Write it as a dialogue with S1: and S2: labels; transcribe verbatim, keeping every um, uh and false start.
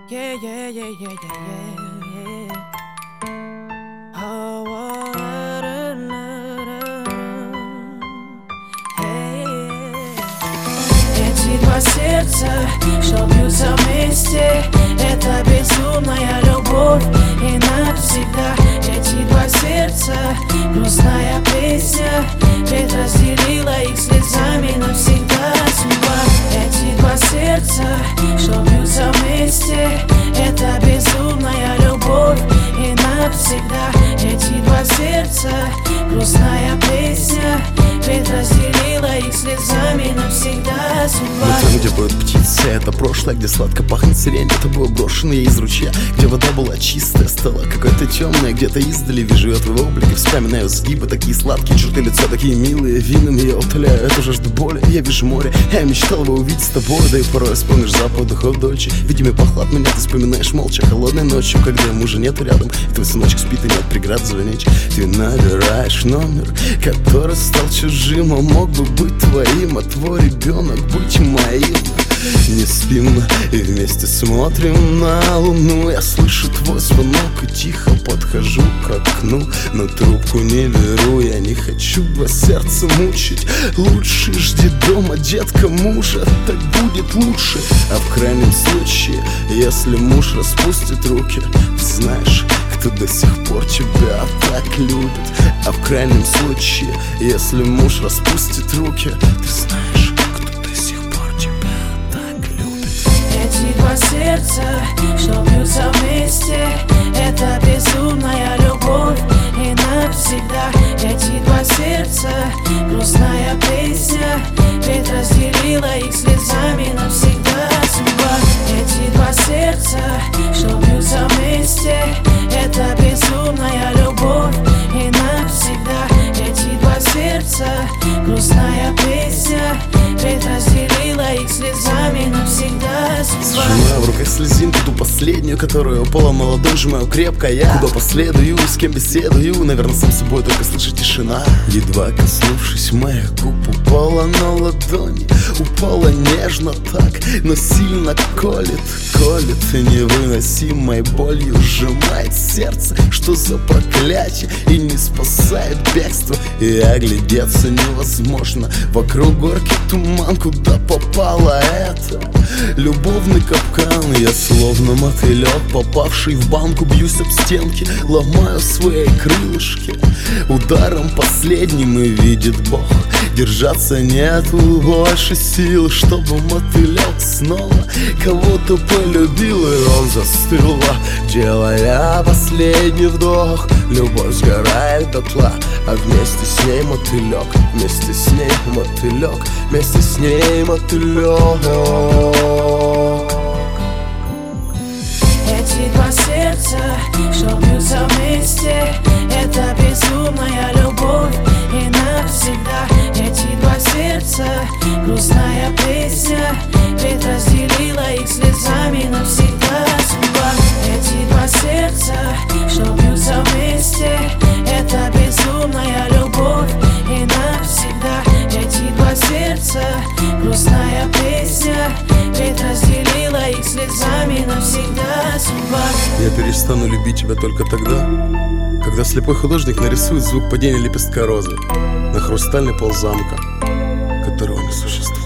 S1: Yeah, yeah, yeah, yeah, yeah, yeah. Oh, oh, la, la, la, la. Hey, yeah. Эти два сердца, что бьются вместе, это безумная любовь и навсегда. Эти два сердца, грустная песня, ведь разделила их слезами навсегда судьба. Эти два сердца, что бьются вместе, это безумная любовь и навсегда. Эти два сердца, грустная песня, ведь разделила их слезами навсегда судьба.
S2: Но там, где поют птицы, это прошлое, где сладко пахнет сирень. Это было брошено я из ручья, где вода была чистая, стала какая-то темная. Где-то издали вижу я твой облик и вспоминаю сгибы, такие сладкие черты лица, такие милые. Винами я утоляю эту жажду боли. Я вижу море, я мечтал бы увидеть с тобой. Да и порой вспомнишь запах духов Дольче. Видимо, пахло от меня, ты вспоминаешь молча холодной ночью, когда мужа нету рядом, и твой сыночек спит и нет преград звонить. Ты набираешь номер, который стал чужим, а мог бы быть твоим, а твой ребенок быть моим. Не спим и вместе смотрим на луну. Я слышу твой звонок и тихо подхожу к окну, но трубку не беру, я не хочу два сердца мучить. Лучше жди дома, детка, мужа, так будет лучше. А в крайнем случае, если муж распустит руки, ты знаешь, кто до сих пор тебя так любит. А в крайнем случае, если муж распустит руки, ты знаешь,
S1: эти два сердца, что бьются вместе, это безумная любовь и навсегда. Эти два сердца, грустная песня, ведь разделила их слезами навсегда судьба. Эти два сердца, что бьются вместе, это безумная любовь и навсегда. Эти два сердца, грустная песня, ведь разделила их слезами навсегда судьба.
S2: Сжимаю в руках слезинку, ту последнюю, которая упала на ладонь, сжимаю крепко я. Куда последую, с кем беседую, наверное, сам собой только слышит тишина. Едва коснувшись моих губ, упала на ладони. Упала нежно так, но сильно колет, колет и невыносимой болью сжимает сердце. Что за проклятие, и не спасает бегство, и оглядеться невозможно. Вокруг горький туман, куда попало это любовный капкан. Я словно мотылек, попавший в банку, бьюсь об стенки, ломаю свои крылышки. Ударом последним и видит Бог, держаться нету больше сил, чтобы мотылек снова кого-то полюбил. И он застыл, делая последний вдох. Любовь сгорает дотла, а вместе с ней мотылек. Вместе с ней мотылек, вместе с ней мотылек.
S1: Эти два сердца, что бьются вместе, это безумная любовь и навсегда. Эти два сердца, грустная песня, ведь разделила их слезами навсегда судьба. Эти два сердца, что бьются вместе, это безумная любовь и навсегда. Эти два сердца, грустная песня, ведь разделила их слезами навсегда судьба.
S2: Я перестану любить тебя только тогда, когда слепой художник нарисует звук падения лепестка розы на хрустальный пол замка, которого не существует.